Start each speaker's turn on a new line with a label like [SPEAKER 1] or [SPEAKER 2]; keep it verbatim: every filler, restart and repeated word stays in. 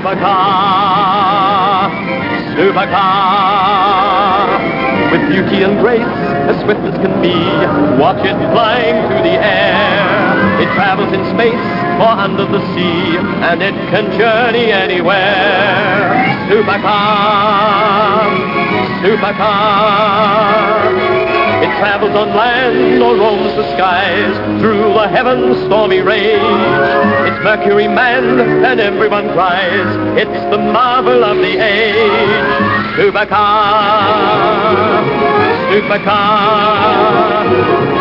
[SPEAKER 1] supercar, supercar. With beauty and grace, as swift as can be, watch it flying through the air. It travels in space or under the sea, and it can journey anywhere. Supercar, supercar. It travels on land or roams the skies, through the heavens' stormy rage. It's Mercury manned and everyone cries, it's the marvel of the age. Supercar, supercar.